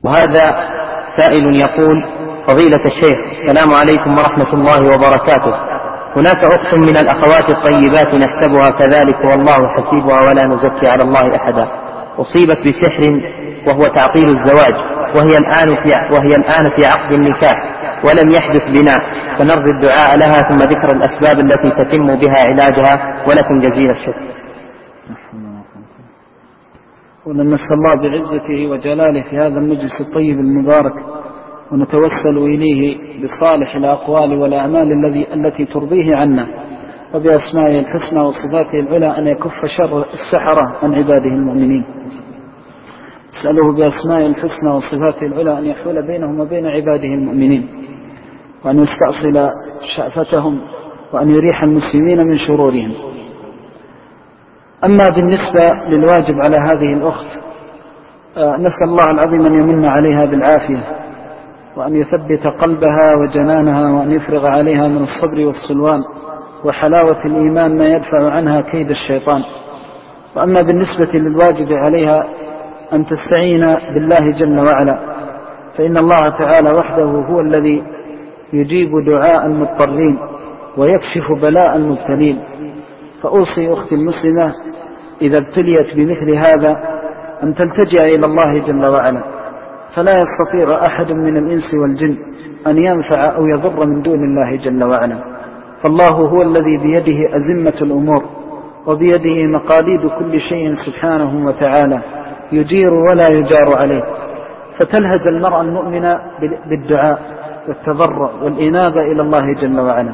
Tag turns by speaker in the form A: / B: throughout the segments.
A: وهذا سائل يقول: فضيلة الشيخ، السلام عليكم ورحمة الله وبركاته. هناك أخت من الأخوات الطيبات نحسبها كذلك والله حسيبها ولا نزكي على الله أحدا، أصيبت بسحر وهو تعطيل الزواج، وهي الآن في عقد النكاح ولم يحدث بناء، فنرجو الدعاء لها ثم ذكر الأسباب التي تتم بها علاجها، ولكم جزيل الشكر.
B: ونسأل الله بعزته وجلاله في هذا المجلس الطيب المبارك ونتوسل إليه بصالح الأقوال والأعمال التي ترضيه عنا، وبأسمائه الحسنى وصفاته العلى أن يكف شر السحرة عن عباده المؤمنين. أسأله بأسمائه الحسنى وصفاته العلى أن يحول بينهم وبين عباده المؤمنين، وأن يستأصل شأفتهم، وأن يريح المسلمين من شرورهم. أما بالنسبة للواجب على هذه الأخت، نسأل الله العظيم أن يمن عليها بالعافية، وأن يثبت قلبها وجنانها، وأن يفرغ عليها من الصبر والسلوان وحلاوة الإيمان ما يدفع عنها كيد الشيطان. وأما بالنسبة للواجب عليها أن تستعين بالله جل وعلا، فإن الله تعالى وحده هو الذي يجيب دعاء المضطرين ويكشف بلاء المبتلين. فأوصي أختي المسلمة إذا ابتليت بمثل هذا أن تلتجئ إلى الله جل وعلا، فلا يستطيع أحد من الإنس والجن أن ينفع أو يضر من دون الله جل وعلا، فالله هو الذي بيده أزمة الأمور وبيده مقاليد كل شيء سبحانه وتعالى، يجير ولا يجار عليه. فتلهج المرأة المؤمنة بالدعاء والتضرع والإنابة إلى الله جل وعلا.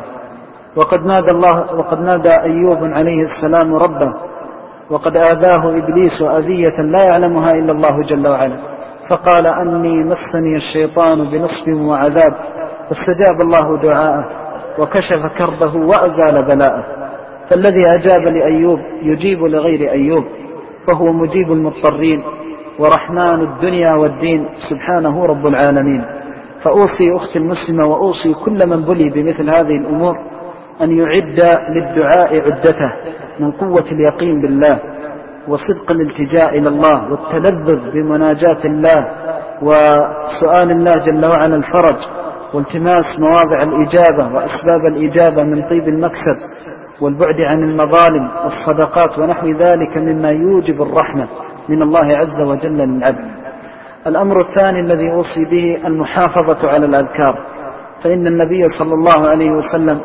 B: وقد نادى أيوب عليه السلام ربه، وقد آذاه إبليس أذية لا يعلمها إلا الله جل وعلا، فقال: أني مسني الشيطان بنصب وعذاب، فاستجاب الله دعاءه وكشف كربه وأزال بلاءه. فالذي أجاب لأيوب يجيب لغير أيوب، فهو مجيب المضطرين ورحمن الدنيا والدين سبحانه رب العالمين. فأوصي أختي المسلمة وأوصي كل من بلي بمثل هذه الأمور أن يعد للدعاء عدته من قوة اليقين بالله وصدق الالتجاء إلى الله والتلذذ بمناجاة الله وسؤال الله جل وعلا الفرج والتماس مواضع الإجابة وأسباب الإجابة من طيب المكسب والبعد عن المظالم والصدقات ونحو ذلك مما يوجب الرحمة من الله عز وجل للعبد. الأمر الثاني الذي أوصي به المحافظة على الأذكار، فإن النبي صلى الله عليه وسلم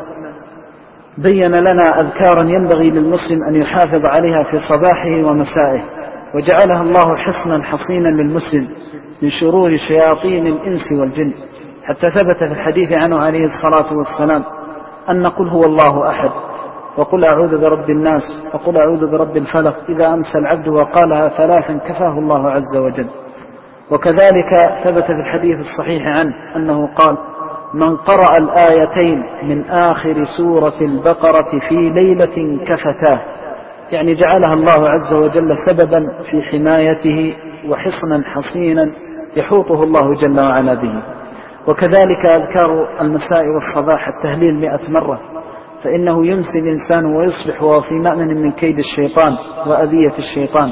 B: بين لنا أذكارا ينبغي للمسلم أن يحافظ عليها في صباحه ومسائه، وجعلها الله حصنا حصينا للمسلم من شرور شياطين الإنس والجن، حتى ثبت في الحديث عنه عليه الصلاة والسلام أن قل هو الله أحد، وقل أعوذ برب الناس، وقل أعوذ برب الفلق إذا أمسى العبد وقالها ثلاثا كفاه الله عز وجل. وكذلك ثبت في الحديث الصحيح عنه أنه قال: من قرأ الآيتين من آخر سورة البقرة في ليلة كفتاه، يعني جعلها الله عز وجل سببا في حمايته وحصنا حصينا يحوطه الله جل وعلا به. وكذلك أذكار المساء والصباح التهليل 100 مرة، فإنه يمسي الإنسان ويصبح وهو في مأمن من كيد الشيطان وأذية الشيطان.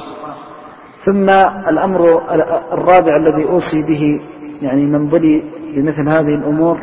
B: ثم الأمر الرابع الذي أوصي به يعني من بلي بمثل هذه الأمور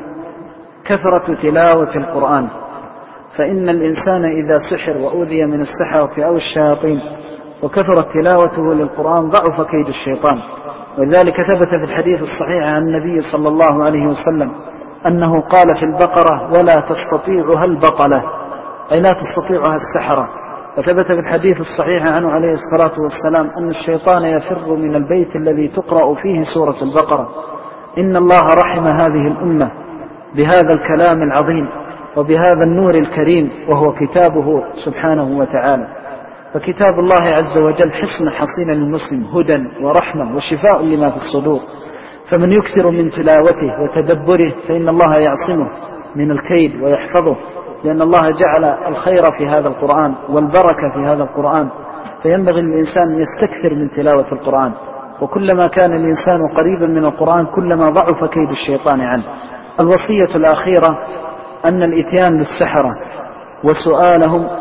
B: كثرة تلاوة القرآن، فإن الإنسان إذا سحر وأوذي من السحرة أو الشياطين وكثرت تلاوته للقرآن ضعف كيد الشيطان. ولذلك ثبت في الحديث الصحيح عن النبي صلى الله عليه وسلم أنه قال في البقرة: ولا تستطيعها البطلة، أي لا تستطيعها السحرة. وثبت في الحديث الصحيح عنه عليه الصلاة والسلام أن الشيطان يفر من البيت الذي تقرأ فيه سورة البقرة. إن الله رحم هذه الأمة بهذا الكلام العظيم وبهذا النور الكريم وهو كتابه سبحانه وتعالى. فكتاب الله عز وجل حصن حصين للمسلم، هدى ورحمة وشفاء لما في الصدور. فمن يكثر من تلاوته وتدبره فإن الله يعصمه من الكيد ويحفظه، لأن الله جعل الخير في هذا القرآن والبركة في هذا القرآن، فينبغي للإنسان أن يستكثر من تلاوة القرآن. وكلما كان الإنسان قريبا من القرآن كلما ضعف كيد الشيطان عنه. الوصية الأخيرة أن الإتيان بالسحرة وسؤالهم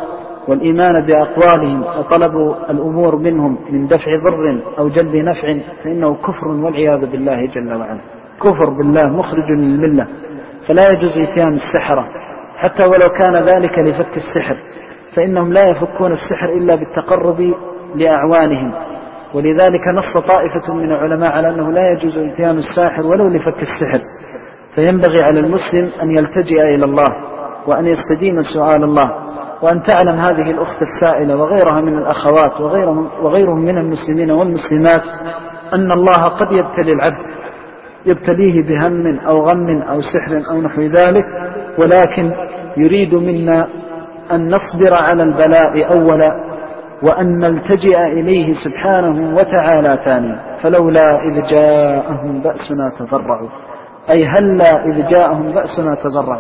B: والإيمان بأقوالهم وطلب الأمور منهم من دفع ضر أو جلب نفع، فإنه كفر والعياذ بالله جل وعلا، كفر بالله مخرج من الملة. فلا يجوز إتيان السحرة حتى ولو كان ذلك لفك السحر، فإنهم لا يفكون السحر إلا بالتقرب لأعوانهم. ولذلك نص طائفة من العلماء على أنه لا يجوز إتيان الساحر ولو لفك السحر. فينبغي على المسلم أن يلتجئ إلى الله وأن يستديم سؤال الله. وأن تعلم هذه الأخت السائلة وغيرها من الأخوات وغيرهم من المسلمين والمسلمات أن الله قد يبتلي العبد، يبتليه بهم أو غم أو سحر أو نحو ذلك، ولكن يريد منا أن نصبر على البلاء أولا، وأن نلتجئ إليه سبحانه وتعالى ثانيا. فلولا إذ جاءهم بأسنا تضرعوا، أي هلا إذ جاءهم بأسنا تضرعوا،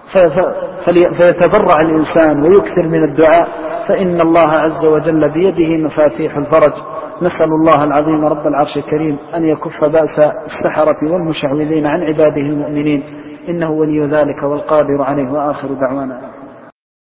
B: فيتضرع الإنسان ويكثر من الدعاء، فإن الله عز وجل بيده مفاتيح الفرج. نسأل الله العظيم رب العرش الكريم أن يكف بأس السحرة والمشعوذين عن عباده المؤمنين، إنه ولي ذلك والقادر عليه. وآخر دعوانا